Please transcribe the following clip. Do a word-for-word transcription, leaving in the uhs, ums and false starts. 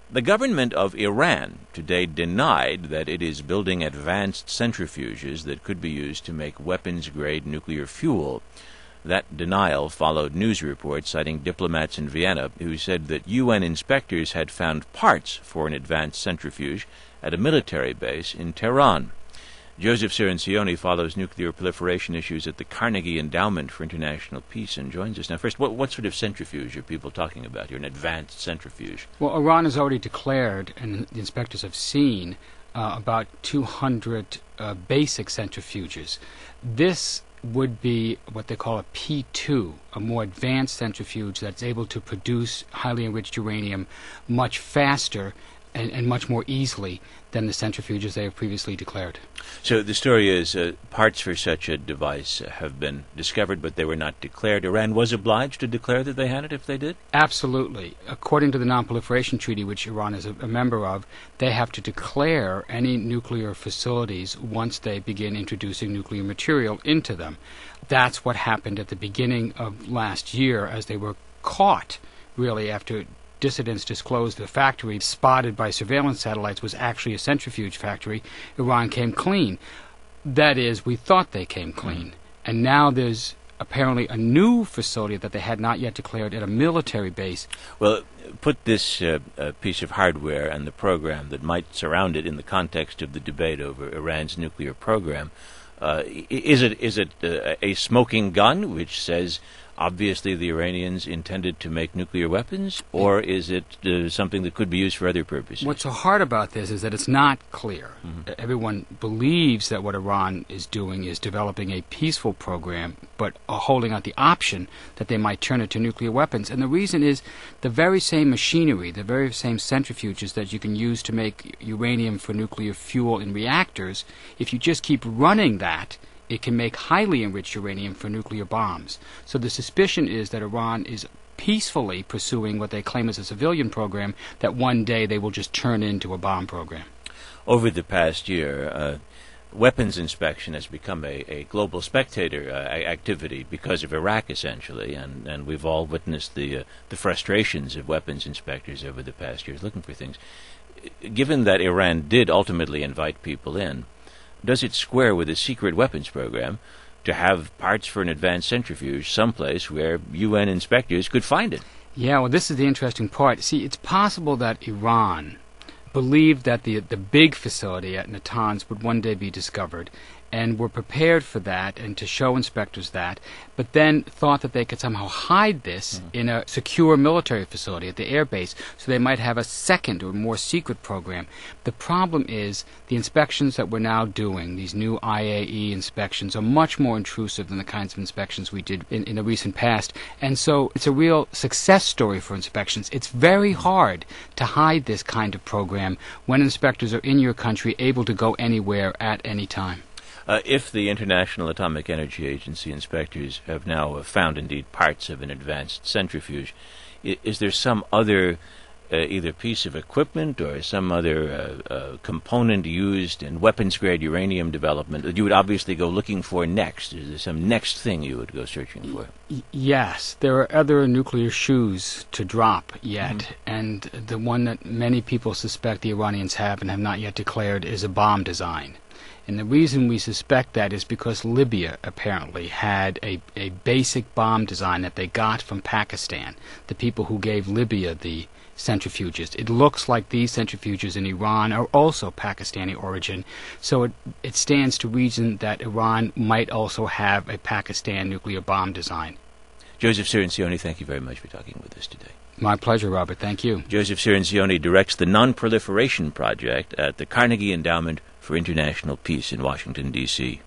The government of Iran today denied that it is building advanced centrifuges that could be used to make weapons-grade nuclear fuel. That denial followed news reports citing diplomats in Vienna who said that U N inspectors had found parts for an advanced centrifuge at a military base in Tehran. Joseph Cirincione follows nuclear proliferation issues at the Carnegie Endowment for International Peace and joins us. Now, first, what, what sort of centrifuge are people talking about here, an advanced centrifuge? Well, Iran has already declared, and the inspectors have seen, uh, about two hundred uh, basic centrifuges. This would be what they call a P two, a more advanced centrifuge that's able to produce highly enriched uranium much faster and, and much more easily than the centrifuges they have previously declared. So the story is uh, parts for such a device have been discovered, but they were not declared. Iran was obliged to declare that they had it if they did? Absolutely. According to the Non-Proliferation Treaty, which Iran is a, a member of, they have to declare any nuclear facilities once they begin introducing nuclear material into them. That's what happened at the beginning of last year as they were caught, really, after dissidents disclosed the factory spotted by surveillance satellites was actually a centrifuge factory. Iran came clean. That is, we thought they came clean. And now there's apparently a new facility that they had not yet declared at a military base. Well, put this uh, uh, piece of hardware and the program that might surround it in the context of the debate over Iran's nuclear program. Uh, is it is it uh, a smoking gun which says obviously the Iranians intended to make nuclear weapons, or is it uh, something that could be used for other purposes? What's so hard about this is that it's not clear. Mm-hmm. Everyone believes that what Iran is doing is developing a peaceful program, but are holding out the option that they might turn it to nuclear weapons. And the reason is the very same machinery, the very same centrifuges that you can use to make uranium for nuclear fuel in reactors, if you just keep running that, it can make highly enriched uranium for nuclear bombs. So the suspicion is that Iran is peacefully pursuing what they claim is a civilian program that one day they will just turn into a bomb program. Over the past year, uh, weapons inspection has become a, a global spectator uh, activity because of Iraq, essentially, and, and we've all witnessed the, uh, the frustrations of weapons inspectors over the past years looking for things. Given that Iran did ultimately invite people in, does it square with a secret weapons program to have parts for an advanced centrifuge someplace where U N inspectors could find it? Yeah, well, this is the interesting part. See, it's possible that Iran believed that the the big facility at Natanz would one day be discovered, and were prepared for that and to show inspectors that, but then thought that they could somehow hide this mm. in a secure military facility at the air base, so they might have a second or more secret program. The problem is the inspections that we're now doing, these new I A E inspections, are much more intrusive than the kinds of inspections we did in, in the recent past, and so it's a real success story for inspections. It's very hard to hide this kind of program when inspectors are in your country, able to go anywhere at any time. Uh, if the International Atomic Energy Agency inspectors have now uh, found indeed parts of an advanced centrifuge, I- is there some other uh, either piece of equipment or some other uh, uh, component used in weapons-grade uranium development that you would obviously go looking for next? Is there some next thing you would go searching for? Y- yes, there are other nuclear shoes to drop yet, mm-hmm. and the one that many people suspect the Iranians have and have not yet declared is a bomb design. And the reason we suspect that is because Libya apparently had a, a basic bomb design that they got from Pakistan, the people who gave Libya the centrifuges. It looks like these centrifuges in Iran are also Pakistani origin, so it, it stands to reason that Iran might also have a Pakistan nuclear bomb design. Joseph Cirincione, thank you very much for talking with us today. My pleasure, Robert. Thank you. Joseph Cirincione directs the Non-Proliferation Project at the Carnegie Endowment for International Peace in Washington, D C